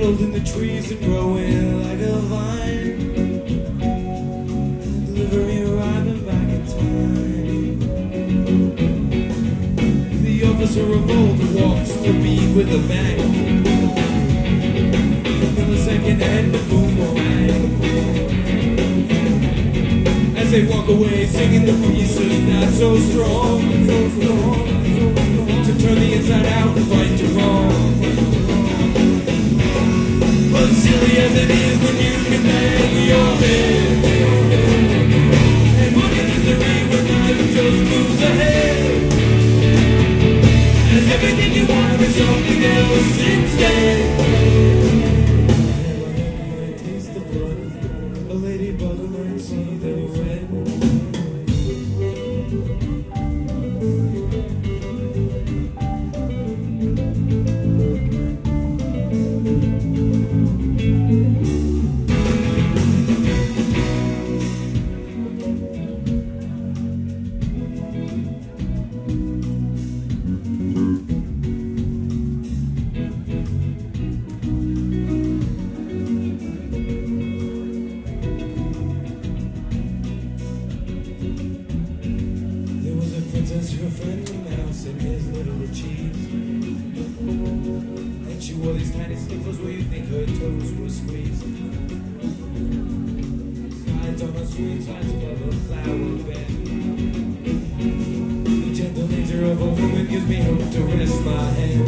tangled in the trees and growing like a vine. Delivery arriving back in time. The officer of old walks the beat with a bang. A millisecond and the boomerang. As they walk away singing the pieces not so strong, to turn the inside out and right to wrong. But silly as it is when you can bang your head and look at misery when life just moves ahead, as everything you want is something else instead. I taste the blood, a ladybug might see the red. Her friend the mouse and his little cheese, and she wore these tiny slippers where you think her toes were squeezed. Slides on the street, slides above a flower bed. The gentle nature of a woman gives me hope to rest my head.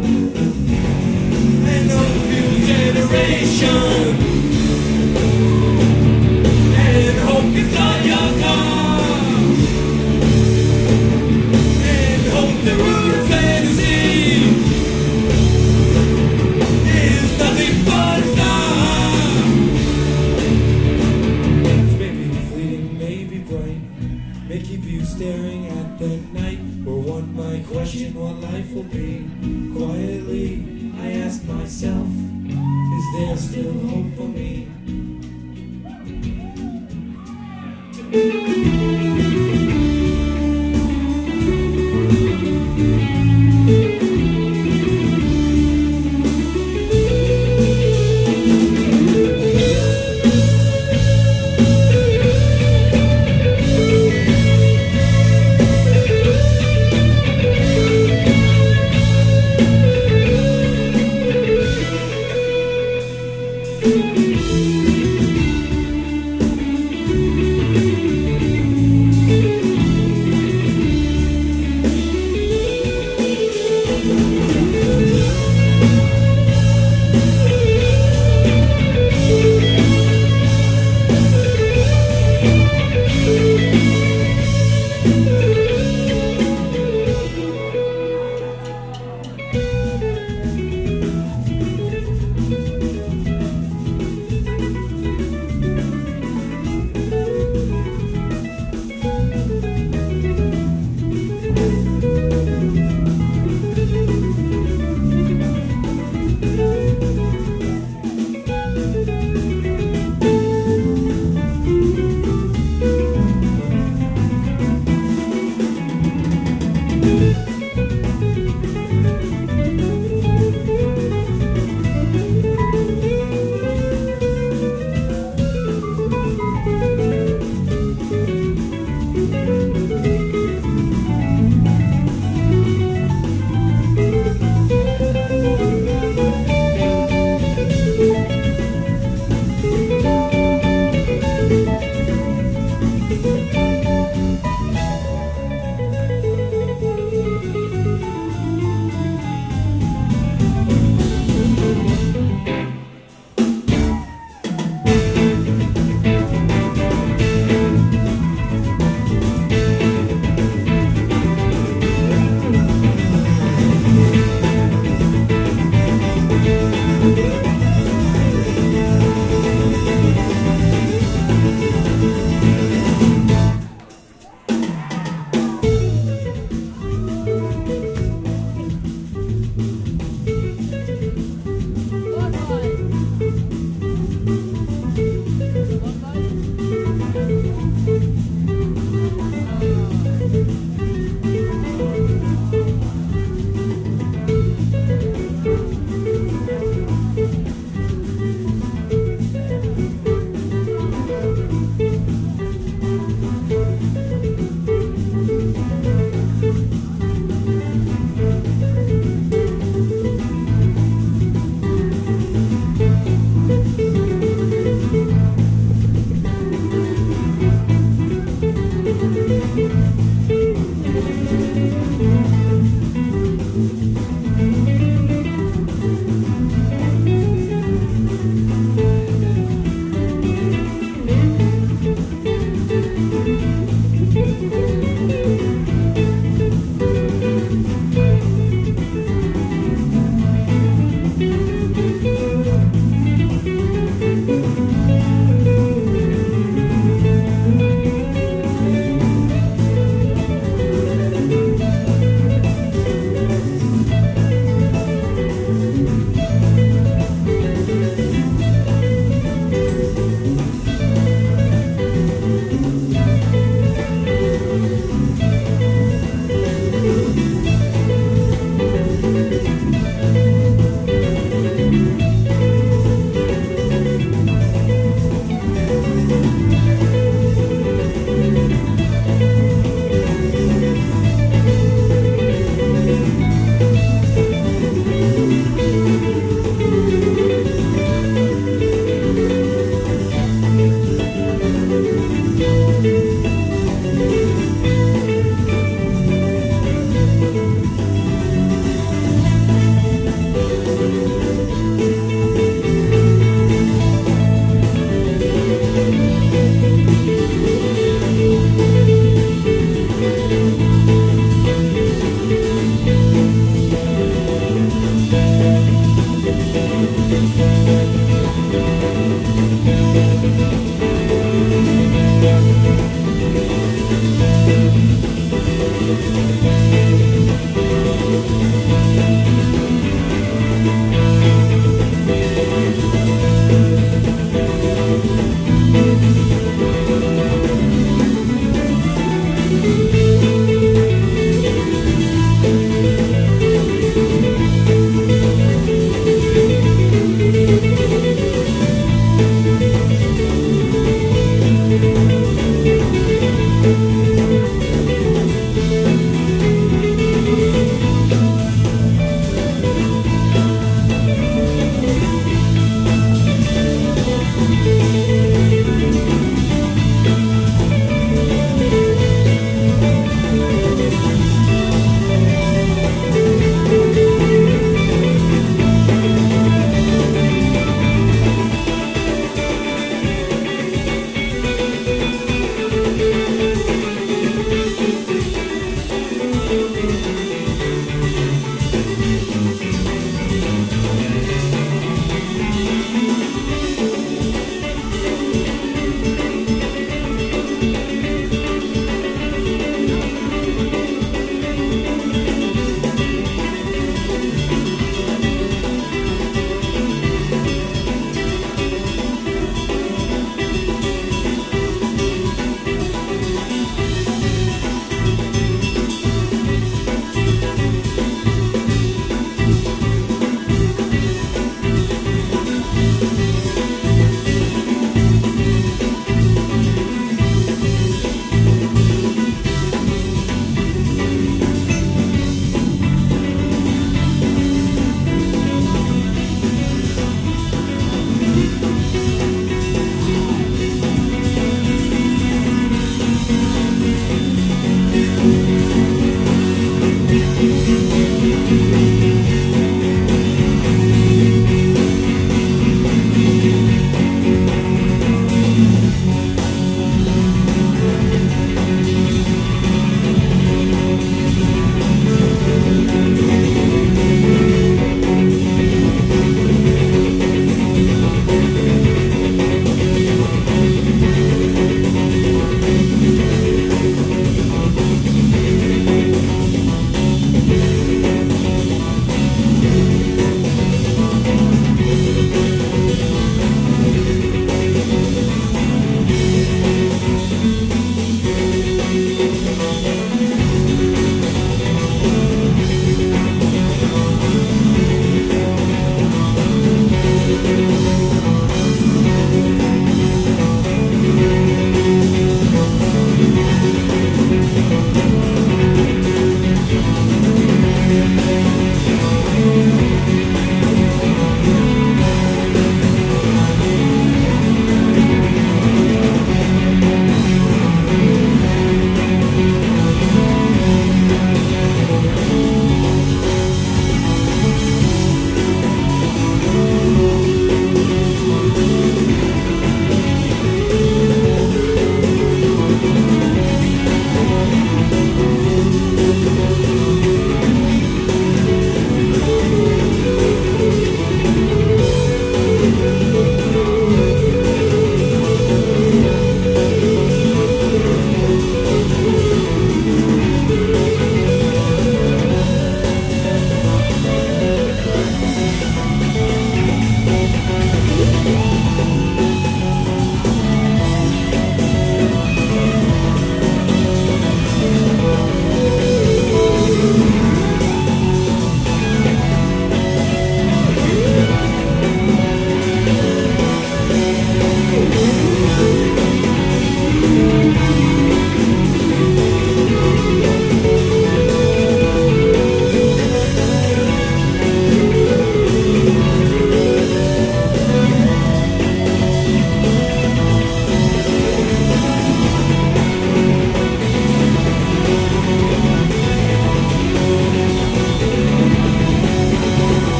And hope fuels generation, and hope can start your car. The root of fantasy is nothing but a star. It's maybe fleeting, maybe bright, may keep you staring at the night, or one might question what life will be. Quietly, I ask myself, is there still hope for me?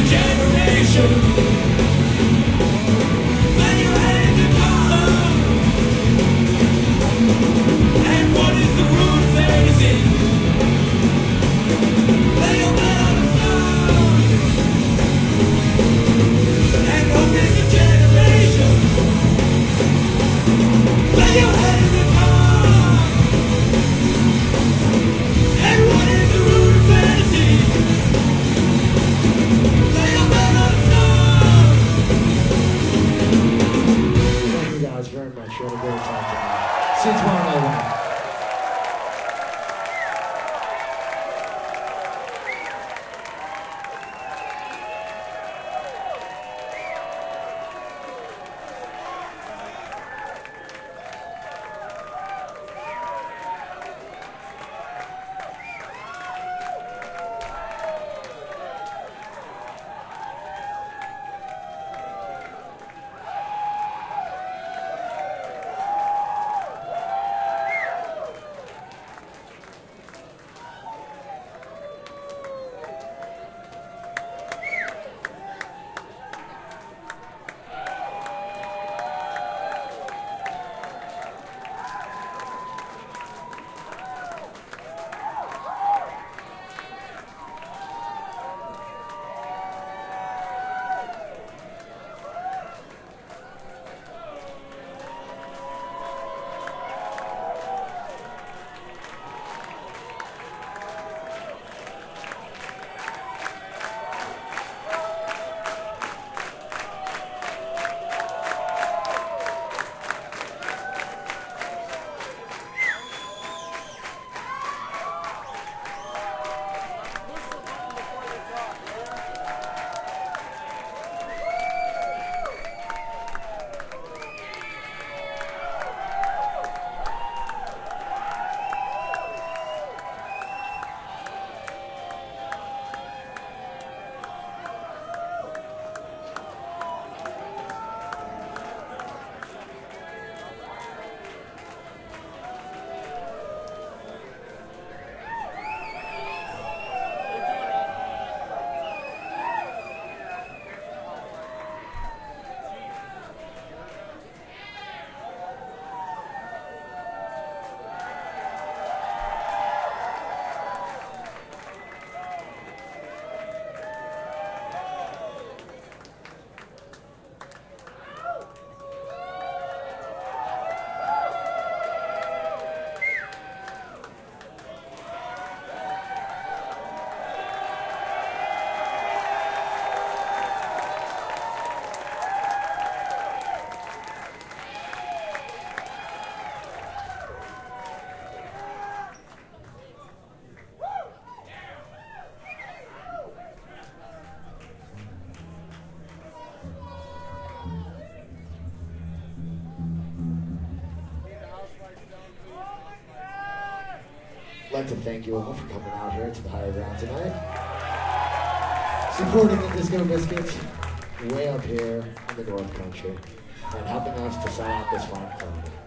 generation. Lay your head in the column. And what is the root of fantasy? Lay your head on the stone. And hope is a generation. Lay your head in the column. And what is the root of fantasy? Lay your head on the stone. Thank you guys very much. You had a great time tonight. See you tomorrow night. I'd like to thank you all for coming out here to the Higher Ground tonight. Supporting the Disco Biscuits way up here in the North Country and helping us to sell out this fine club.